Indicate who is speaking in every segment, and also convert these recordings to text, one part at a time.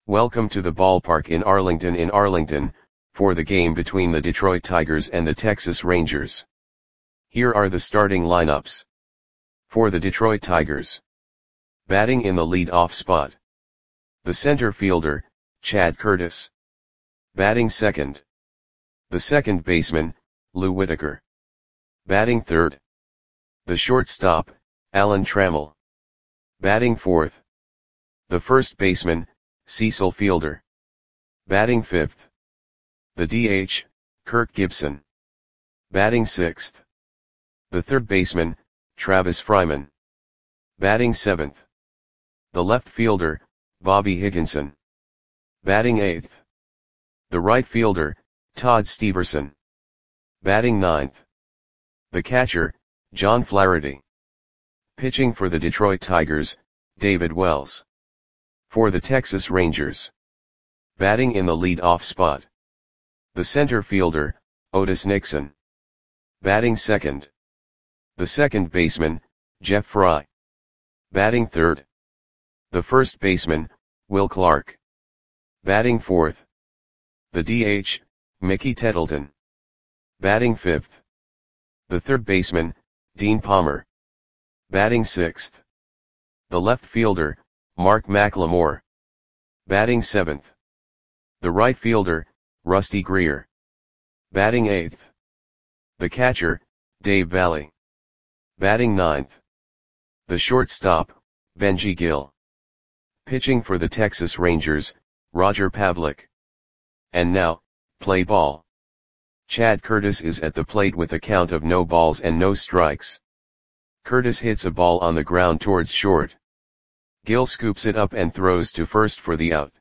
Speaker 1: Welcome to the ballpark in Arlington, for the game between the Detroit Tigers and the Texas Rangers. Here are the starting lineups. For the Detroit Tigers. Batting in the lead-off spot. The center fielder, Chad Curtis. Batting second. The second baseman, Lou Whitaker. Batting third. The shortstop, Alan Trammell. Batting fourth. The first baseman, Cecil Fielder. Batting fifth. The DH, Kirk Gibson. Batting sixth. The third baseman, Travis Fryman. Batting seventh. The left fielder, Bobby Higginson. Batting eighth. The right fielder, Todd Steverson. Batting ninth. The catcher, John Flaherty. Pitching for the Detroit Tigers, David Wells. For the Texas Rangers. Batting in the lead-off spot. The center fielder, Otis Nixon. Batting second. The second baseman, Jeff Fry. Batting third. The first baseman, Will Clark. Batting fourth. The DH, Mickey Tettleton. Batting fifth. The third baseman, Dean Palmer. Batting sixth. The left fielder, Mark McLemore. Batting seventh. The right fielder, Rusty Greer. Batting eighth. The catcher, Dave Valle. Batting ninth. The shortstop, Benji Gill. Pitching for the Texas Rangers, Roger Pavlik. And now, play ball. Chad Curtis is at the plate with a count of no balls and no strikes. Curtis hits a ball on the ground towards short. Gill scoops it up and throws to first for the out.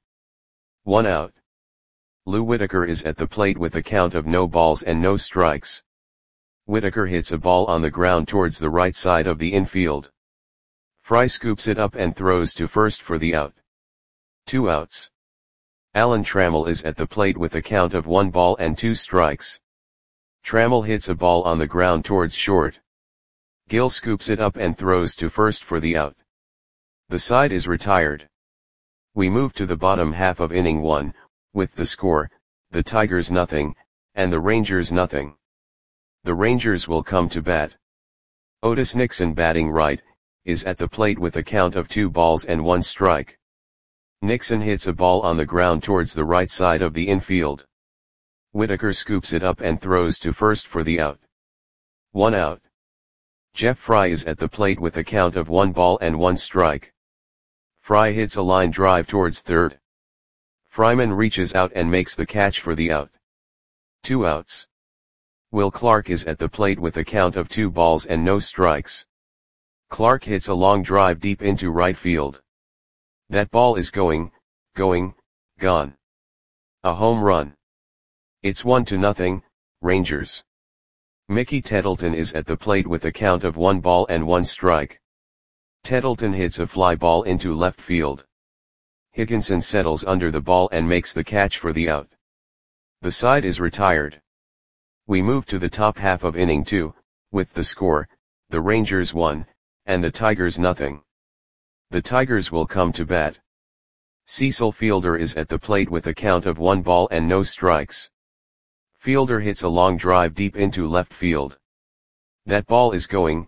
Speaker 1: 1 out. Lou Whitaker is at the plate with a count of no balls and no strikes. Whitaker hits a ball on the ground towards the right side of the infield. Fry scoops it up and throws to first for the out. 2 outs. Alan Trammell is at the plate with a count of 1 ball and 2 strikes. Trammell hits a ball on the ground towards short. Gill scoops it up and throws to first for the out. The side is retired. We move to the bottom half of inning 1, with the score, the Tigers nothing, and the Rangers nothing. The Rangers will come to bat. Otis Nixon batting right, is at the plate with a count of 2 balls and 1 strike. Nixon hits a ball on the ground towards the right side of the infield. Whitaker scoops it up and throws to first for the out. 1 out. Jeff Fry is at the plate with a count of 1 ball and 1 strike. Fry hits a line drive towards third. Fryman reaches out and makes the catch for the out. 2 outs. Will Clark is at the plate with a count of 2 balls and no strikes. Clark hits a long drive deep into right field. That ball is gone. A home run. It's 1-0, Rangers. Mickey Tettleton is at the plate with a count of 1 ball and 1 strike. Tettleton hits a fly ball into left field. Higginson settles under the ball and makes the catch for the out. The side is retired. We move to the top half of inning 2, with the score, the Rangers 1, and the Tigers nothing. The Tigers will come to bat. Cecil Fielder is at the plate with a count of 1 ball and no strikes. Fielder hits a long drive deep into left field. That ball is gone.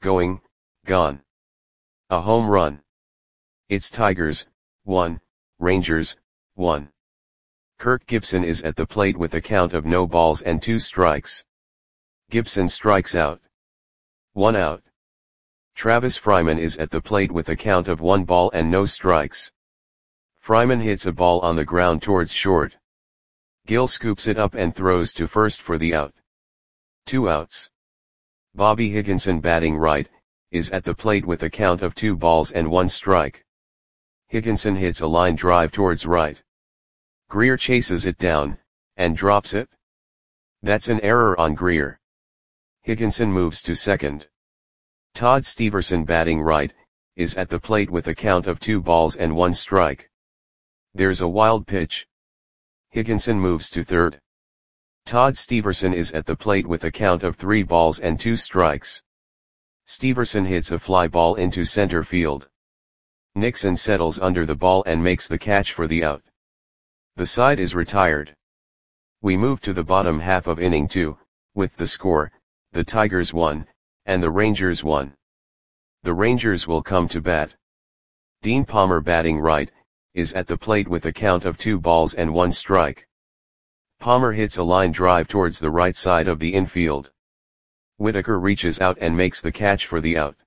Speaker 1: A home run. It's Tigers, 1, Rangers, 1. Kirk Gibson is at the plate with a count of no balls and 2 strikes. Gibson strikes out. 1 out. Travis Fryman is at the plate with a count of 1 ball and no strikes. Fryman hits a ball on the ground towards short. Gill scoops it up and throws to first for the out. 2 outs. Bobby Higginson batting right, is at the plate with a count of 2 balls and 1 strike. Higginson hits a line drive towards right. Greer chases it down, and drops it. That's an error on Greer. Higginson moves to second. Todd Steverson batting right, is at the plate with a count of 2 balls and 1 strike. There's a wild pitch. Higginson moves to third. Todd Steverson is at the plate with a count of 3 balls and 2 strikes. Steverson hits a fly ball into center field. Nixon settles under the ball and makes the catch for the out. The side is retired. We move to the bottom half of inning 2, with the score, the Tigers won, and the Rangers won. The Rangers will come to bat. Dean Palmer, batting right, is at the plate with a count of 2 balls and 1 strike. Palmer hits a line drive towards the right side of the infield. Whitaker reaches out and makes the catch for the out.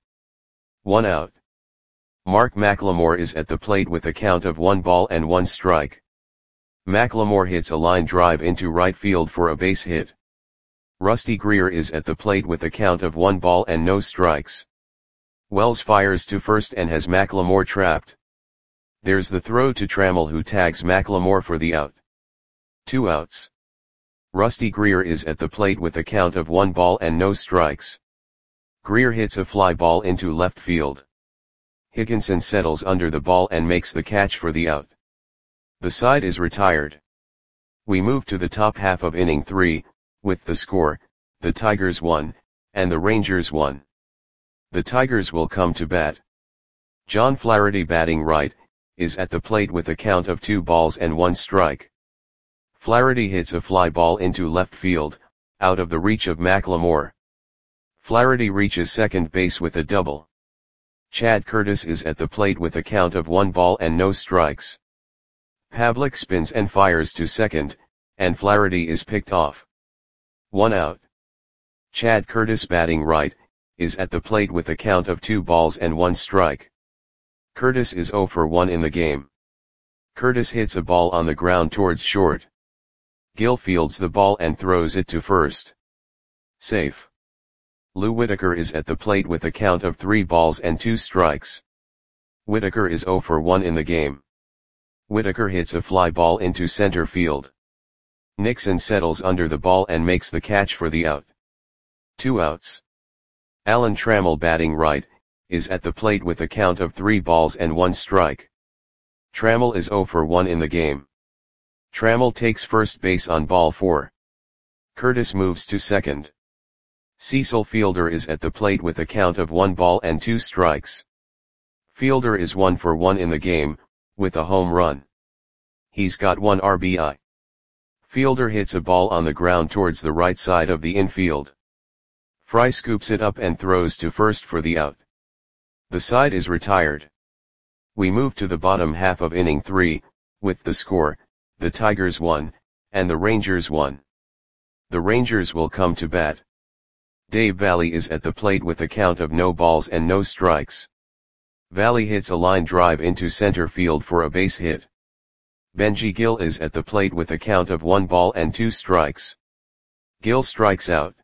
Speaker 1: 1 out. Mark McLemore is at the plate with a count of 1 ball and 1 strike. McLemore hits a line drive into right field for a base hit. Rusty Greer is at the plate with a count of 1 ball and no strikes. Wells fires to first and has McLemore trapped. There's the throw to Trammell, who tags McLemore for the out. 2 outs. Rusty Greer is at the plate with a count of 1 ball and no strikes. Greer hits a fly ball into left field. Higginson settles under the ball and makes the catch for the out. The side is retired. We move to the top half of inning 3, with the score, the Tigers won, and the Rangers won. The Tigers will come to bat. John Flaherty, batting right, is at the plate with a count of 2 balls and 1 strike. Flaherty hits a fly ball into left field, out of the reach of McLemore. Flaherty reaches second base with a double. Chad Curtis is at the plate with a count of 1 ball and no strikes. Pavlik spins and fires to second, and Flaherty is picked off. 1 out. Chad Curtis, batting right, is at the plate with a count of 2 balls and 1 strike. Curtis is 0 for 1 in the game. Curtis hits a ball on the ground towards short. Gill fields the ball and throws it to first. Safe. Lou Whitaker is at the plate with a count of 3 balls and 2 strikes. Whitaker is 0 for 1 in the game. Whitaker hits a fly ball into center field. Nixon settles under the ball and makes the catch for the out. 2 outs. Alan Trammell, batting right, is at the plate with a count of 3 balls and 1 strike. Trammell is 0 for 1 in the game. Trammell takes first base on ball 4. Curtis moves to second. Cecil Fielder is at the plate with a count of 1 ball and 2 strikes. Fielder is 1 for 1 in the game, with a home run. He's got 1 RBI. Fielder hits a ball on the ground towards the right side of the infield. Fry scoops it up and throws to first for the out. The side is retired. We move to the bottom half of inning 3, with the score, the Tigers won, and the Rangers won. The Rangers will come to bat. Dave Valle is at the plate with a count of no balls and no strikes. Valle hits a line drive into center field for a base hit. Benji Gill is at the plate with a count of 1 ball and 2 strikes. Gill strikes out.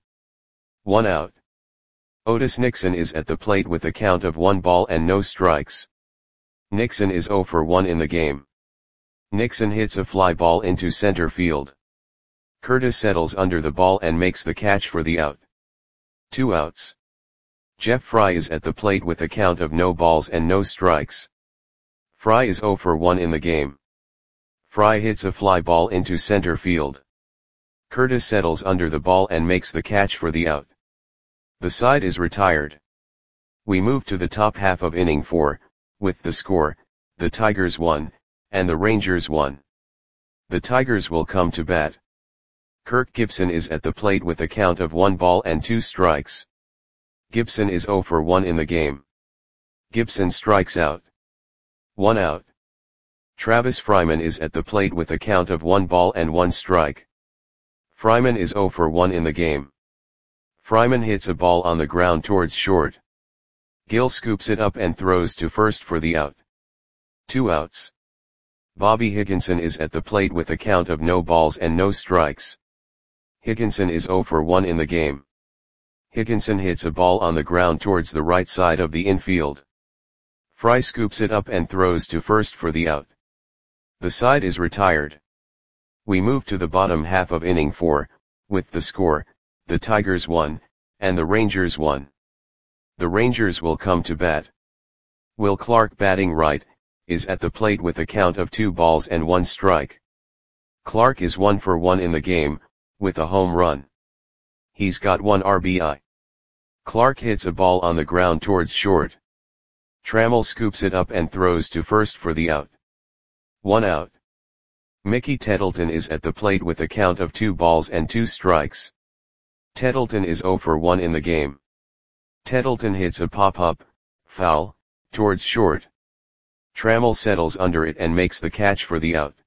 Speaker 1: 1 out. Otis Nixon is at the plate with a count of 1 ball and no strikes. Nixon is 0 for 1 in the game. Nixon hits a fly ball into center field. Curtis settles under the ball and makes the catch for the out. 2 outs. Jeff Fry is at the plate with a count of no balls and no strikes. Fry is 0 for 1 in the game. Fry hits a fly ball into center field. Curtis settles under the ball and makes the catch for the out. The side is retired. We move to the top half of inning 4, with the score, the Tigers won, and the Rangers won. The Tigers will come to bat. Kirk Gibson is at the plate with a count of 1 ball and 2 strikes. Gibson is 0 for 1 in the game. Gibson strikes out. 1 out. Travis Fryman is at the plate with a count of 1 ball and 1 strike. Fryman is 0 for 1 in the game. Fryman hits a ball on the ground towards short. Gill scoops it up and throws to first for the out. 2 outs. Bobby Higginson is at the plate with a count of no balls and no strikes. Higginson is 0 for 1 in the game. Higginson hits a ball on the ground towards the right side of the infield. Fry scoops it up and throws to first for the out. The side is retired. We move to the bottom half of inning 4, with the score, the Tigers won, and the Rangers won. The Rangers will come to bat. Will Clark, batting right, is at the plate with a count of 2 balls and 1 strike. Clark is 1 for 1 in the game, with a home run. He's got 1 RBI. Clark hits a ball on the ground towards short. Trammell scoops it up and throws to first for the out. 1 out. Mickey Tettleton is at the plate with a count of 2 balls and 2 strikes. Tettleton is 0 for 1 in the game. Tettleton hits a pop-up, foul, towards short. Trammell settles under it and makes the catch for the out.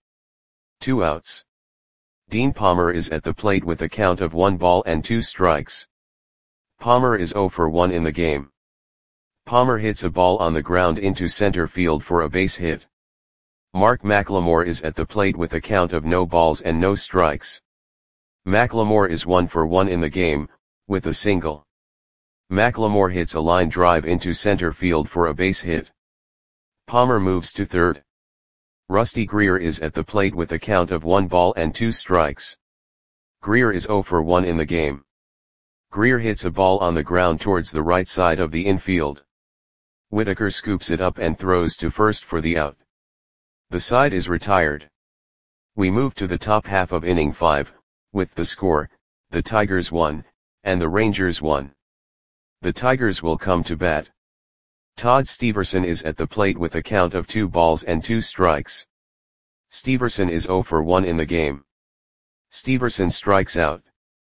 Speaker 1: 2 outs. Dean Palmer is at the plate with a count of 1 ball and 2 strikes. Palmer is 0 for 1 in the game. Palmer hits a ball on the ground into center field for a base hit. Mark McLemore is at the plate with a count of no balls and no strikes. McLemore is 1 for 1 in the game, with a single. McLemore hits a line drive into center field for a base hit. Palmer moves to third. Rusty Greer is at the plate with a count of 1 ball and 2 strikes. Greer is 0 for 1 in the game. Greer hits a ball on the ground towards the right side of the infield. Whitaker scoops it up and throws to first for the out. The side is retired. We move to the top half of inning 5, with the score, the Tigers 1, and the Rangers 1. The Tigers will come to bat. Todd Steverson is at the plate with a count of 2 balls and 2 strikes. Steverson is 0 for 1 in the game. Steverson strikes out.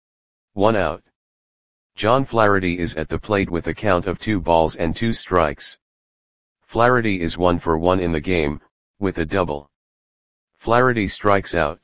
Speaker 1: 1 out. John Flaherty is at the plate with a count of 2 balls and 2 strikes. Flaherty is 1 for 1 in the game, with a double. Flaherty strikes out.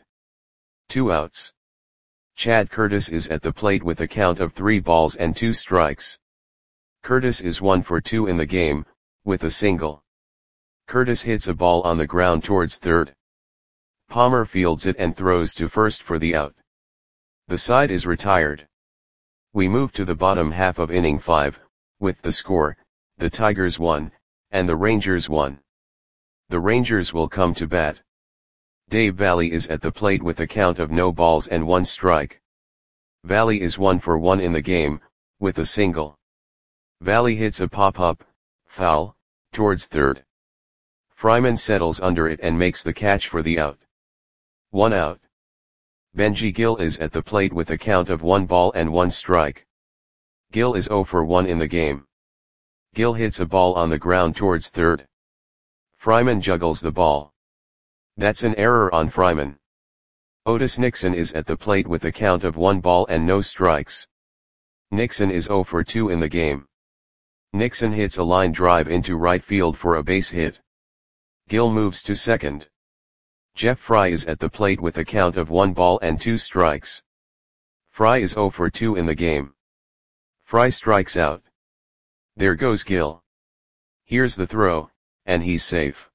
Speaker 1: 2 outs. Chad Curtis is at the plate with a count of 3 balls and 2 strikes. Curtis is 1 for 2 in the game, with a single. Curtis hits a ball on the ground towards third. Palmer fields it and throws to first for the out. The side is retired. We move to the bottom half of inning 5, with the score, the Tigers 1, and the Rangers 1. The Rangers will come to bat. Dave Valle is at the plate with a count of no balls and 1 strike. Valle is 1 for 1 in the game, with a single. Valle hits a pop-up, foul, towards third. Fryman settles under it and makes the catch for the out. 1 out. Benji Gill is at the plate with a count of 1 ball and 1 strike. Gill is 0 for 1 in the game. Gill hits a ball on the ground towards third. Fryman juggles the ball. That's an error on Fryman. Otis Nixon is at the plate with a count of 1 ball and no strikes. Nixon is 0 for 2 in the game. Nixon hits a line drive into right field for a base hit. Gill moves to second. Jeff Fry is at the plate with a count of 1 ball and 2 strikes. Fry is 0 for 2 in the game. Fry strikes out. There goes Gill. Here's the throw, and he's safe.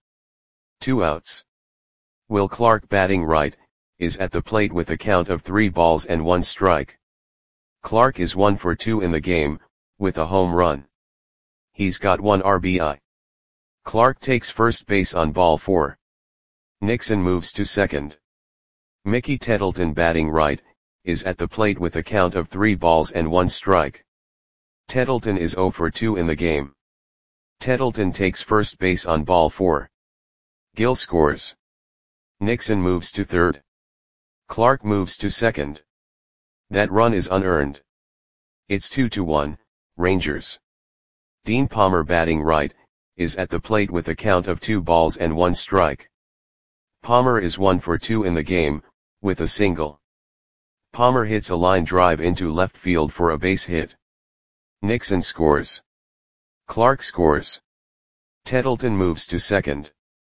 Speaker 1: 2 outs. Will Clark, batting right, is at the plate with a count of 3 balls and 1 strike. Clark is 1 for 2 in the game, with a home run. He's got 1 RBI. Clark takes first base on ball 4. Nixon moves to second. Mickey Tettleton, batting right, is at the plate with a count of 3 balls and 1 strike. Tettleton is 0 for 2 in the game. Tettleton takes first base on ball 4. Gill scores. Nixon moves to third. Clark moves to second. That run is unearned. It's 2-1, Rangers. Dean Palmer, batting right, is at the plate with a count of 2 balls and 1 strike. Palmer is 1 for 2 in the game, with a single. Palmer hits a line drive into left field for a base hit. Nixon scores. Clark scores. Tettleton moves to second.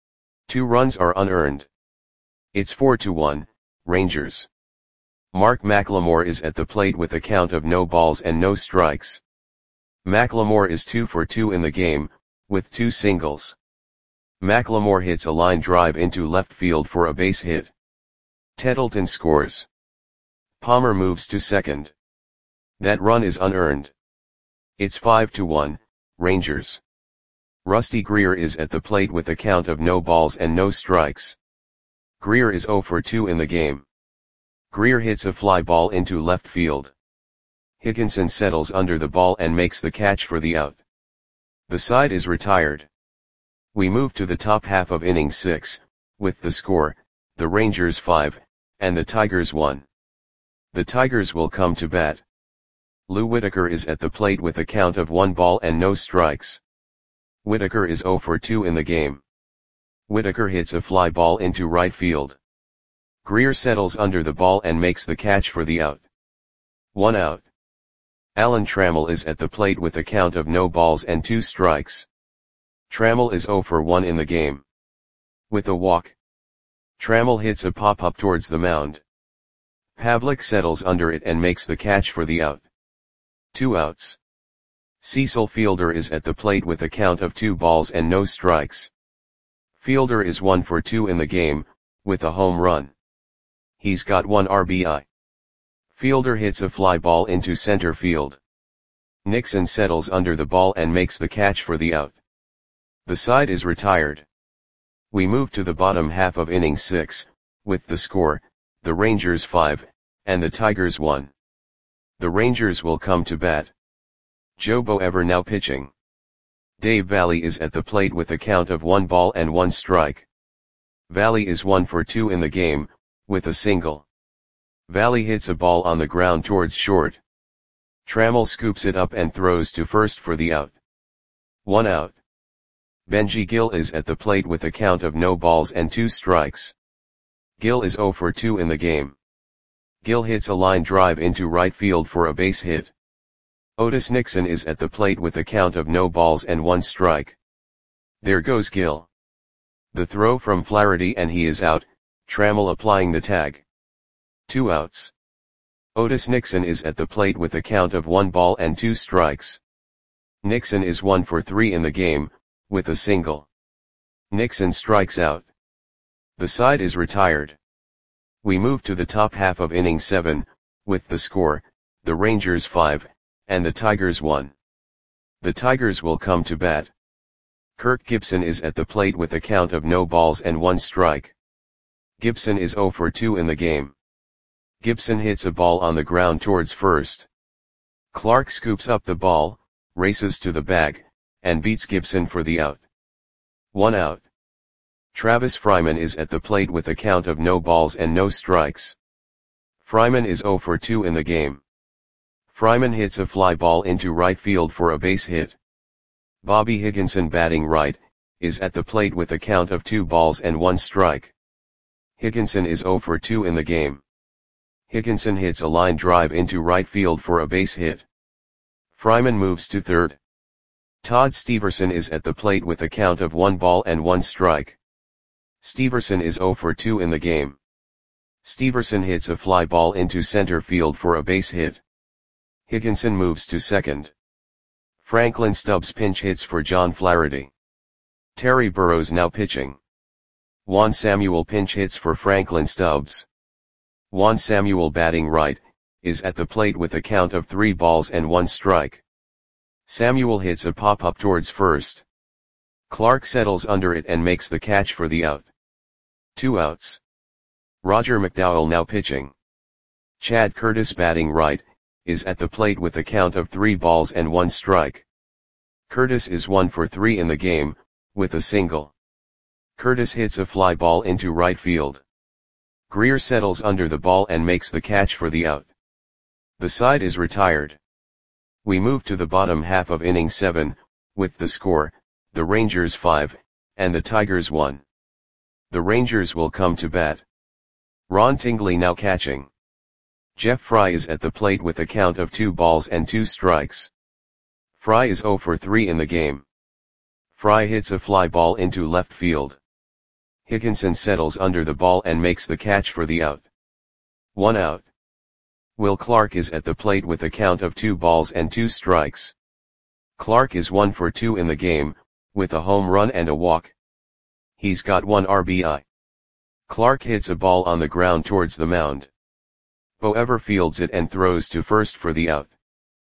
Speaker 1: 2 runs are unearned. It's 4-1, Rangers. Mark McLemore is at the plate with a count of no balls and no strikes. McLemore is 2 for 2 in the game, with 2 singles. McLemore hits a line drive into left field for a base hit. Tettleton scores. Palmer moves to second. That run is unearned. It's 5-1, Rangers. Rusty Greer is at the plate with a count of no balls and no strikes. Greer is 0 for 2 in the game. Greer hits a fly ball into left field. Higginson settles under the ball and makes the catch for the out. The side is retired. We move to the top half of inning 6, with the score, the Rangers 5, and the Tigers 1. The Tigers will come to bat. Lou Whitaker is at the plate with a count of 1 ball and no strikes. Whitaker is 0 for 2 in the game. Whitaker hits a fly ball into right field. Greer settles under the ball and makes the catch for the out. 1 out. Alan Trammell is at the plate with a count of no balls and 2 strikes. Trammell is 0 for 1 in the game. With a walk, Trammell hits a pop-up towards the mound. Pavlik settles under it and makes the catch for the out. 2 outs. Cecil Fielder is at the plate with a count of 2 balls and no strikes. Fielder is 1 for 2 in the game, with a home run. He's got 1 RBI. Fielder hits a fly ball into center field. Nixon settles under the ball and makes the catch for the out. The side is retired. We move to the bottom half of inning 6, with the score, the Rangers 5, and the Tigers 1. The Rangers will come to bat. Joe Boever now pitching. Dave Valle is at the plate with a count of 1 ball and 1 strike. Valle is 1 for 2 in the game, with a single. Valle hits a ball on the ground towards short. Trammell scoops it up and throws to first for the out. 1 out. Benji Gil is at the plate with a count of no balls and 2 strikes. Gil is 0 for 2 in the game. Gil hits a line drive into right field for a base hit. Otis Nixon is at the plate with a count of no balls and 1 strike. There goes Gil. The throw from Flaherty and he is out, Trammell applying the tag. 2 outs. Otis Nixon is at the plate with a count of 1 ball and 2 strikes. Nixon is 1 for 3 in the game, with a single. Nixon strikes out. The side is retired. We move to the top half of inning 7, with the score, the Rangers 5, and the Tigers 1. The Tigers will come to bat. Kirk Gibson is at the plate with a count of no balls and 1 strike. Gibson is 0 for 2 in the game. Gibson hits a ball on the ground towards first. Clark scoops up the ball, races to the bag, and beats Gibson for the out. 1 out. Travis Fryman is at the plate with a count of no balls and no strikes. Fryman is 0 for 2 in the game. Fryman hits a fly ball into right field for a base hit. Bobby Higginson, batting right, is at the plate with a count of 2 balls and 1 strike. Higginson is 0 for 2 in the game. Higginson hits a line drive into right field for a base hit. Fryman moves to third. Todd Steverson is at the plate with a count of 1 ball and 1 strike. Steverson is 0 for 2 in the game. Steverson hits a fly ball into center field for a base hit. Higginson moves to second. Franklin Stubbs pinch hits for John Flaherty. Terry Burrows now pitching. Juan Samuel pinch hits for Franklin Stubbs. Juan Samuel, batting right, is at the plate with a count of 3 balls and 1 strike. Samuel hits a pop-up towards first. Clark settles under it and makes the catch for the out. 2 outs. Roger McDowell now pitching. Chad Curtis, batting right, is at the plate with a count of 3 balls and 1 strike. Curtis is 1 for 3 in the game, with a single. Curtis hits a fly ball into right field. Greer settles under the ball and makes the catch for the out. The side is retired. We move to the bottom half of inning 7, with the score, the Rangers 5, and the Tigers 1. The Rangers will come to bat. Ron Tingley now catching. Jeff Fry is at the plate with a count of 2 balls and 2 strikes. Fry is 0 for 3 in the game. Fry hits a fly ball into left field. Higginson settles under the ball and makes the catch for the out. 1 out. Will Clark is at the plate with a count of 2 balls and 2 strikes. Clark is 1 for 2 in the game, with a home run and a walk. He's got 1 RBI. Clark hits a ball on the ground towards the mound. Boever fields it and throws to first for the out.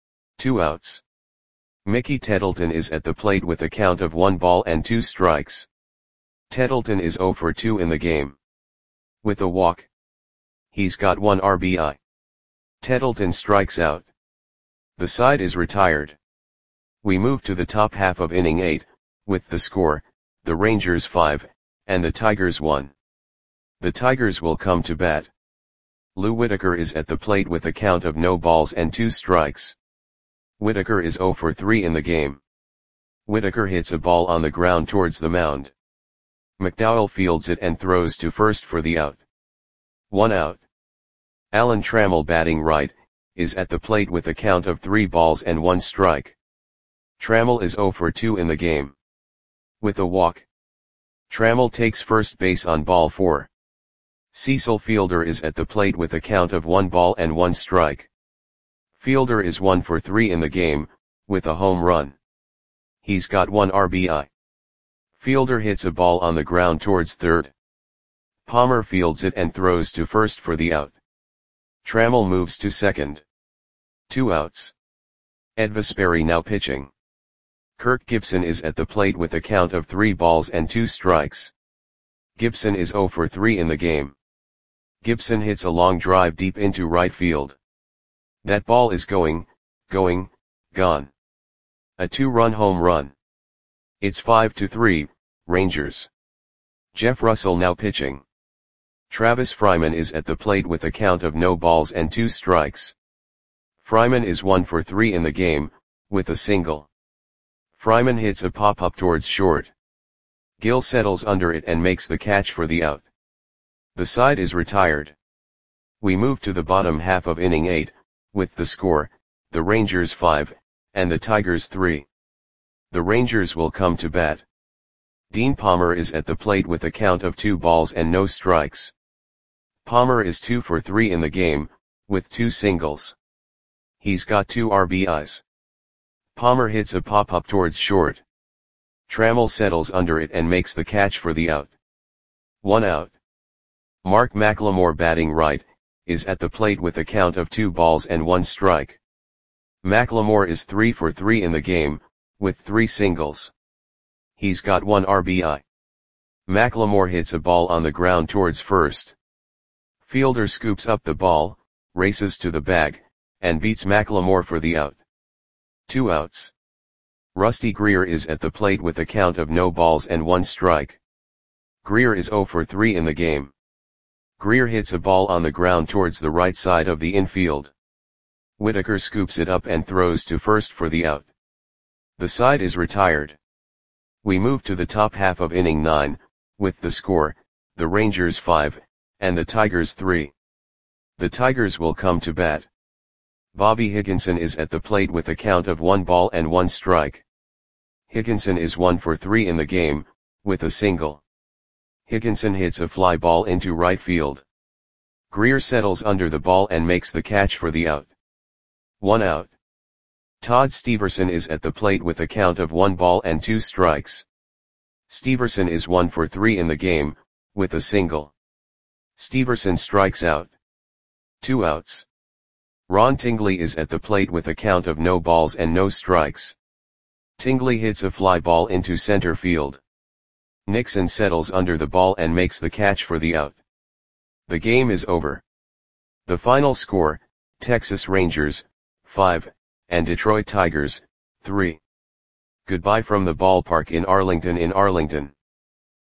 Speaker 1: 2 outs. Mickey Tettleton is at the plate with a count of 1 ball and 2 strikes. Tettleton is 0 for 2 in the game. With a walk. He's got 1 RBI. Tettleton strikes out. The side is retired. We move to the top half of inning 8, with the score, the Rangers 5, and the Tigers 1. The Tigers will come to bat. Lou Whitaker is at the plate with a count of no balls and 2 strikes. Whitaker is 0 for 3 in the game. Whitaker hits a ball on the ground towards the mound. McDowell fields it and throws to first for the out. 1 out. Alan Trammell, batting right, is at the plate with a count of 3 balls and 1 strike. Trammell is 0 for 2 in the game. With a walk, Trammell takes first base on ball 4. Cecil Fielder is at the plate with a count of 1 ball and 1 strike. Fielder is 1 for 3 in the game, with a home run. He's got 1 RBI. Fielder hits a ball on the ground towards third. Palmer fields it and throws to first for the out. Trammell moves to second. 2 outs. Ed Vesperi now pitching. Kirk Gibson is at the plate with a count of 3 balls and 2 strikes. Gibson is 0 for 3 in the game. Gibson hits a long drive deep into right field. That ball is gone. A 2-run home run. It's 5-3, Rangers. Jeff Russell now pitching. Travis Fryman is at the plate with a count of no balls and 2 strikes. Fryman is 1 for 3 in the game, with a single. Fryman hits a pop-up towards short. Gill settles under it and makes the catch for the out. The side is retired. We move to the bottom half of inning 8, with the score, the Rangers 5, and the Tigers 3. The Rangers will come to bat. Dean Palmer is at the plate with a count of 2 balls and no strikes. Palmer is 2 for 3 in the game, with 2 singles. He's got 2 RBIs. Palmer hits a pop-up towards short. Trammell settles under it and makes the catch for the out. 1 out. Mark McLemore, batting right, is at the plate with a count of 2 balls and 1 strike. McLemore is 3 for 3 in the game, with 3 singles. He's got 1 RBI. McLemore hits a ball on the ground towards first. Fielder scoops up the ball, races to the bag, and beats McLemore for the out. 2 outs. Rusty Greer is at the plate with a count of no balls and 1 strike. Greer is 0 for 3 in the game. Greer hits a ball on the ground towards the right side of the infield. Whitaker scoops it up and throws to first for the out. The side is retired. We move to the top half of inning 9, with the score, the Rangers 5, and the Tigers 3. The Tigers will come to bat. Bobby Higginson is at the plate with a count of 1 ball and 1 strike. Higginson is 1 for 3 in the game, with a single. Higginson hits a fly ball into right field. Greer settles under the ball and makes the catch for the out. 1 out. Todd Steverson is at the plate with a count of 1 ball and 2 strikes. Steverson is 1 for 3 in the game, with a single. Steverson strikes out. 2 outs. Ron Tingley is at the plate with a count of no balls and no strikes. Tingley hits a fly ball into center field. Nixon settles under the ball and makes the catch for the out. The game is over. The final score, Texas Rangers, 5, and Detroit Tigers, 3. Goodbye from the ballpark in Arlington.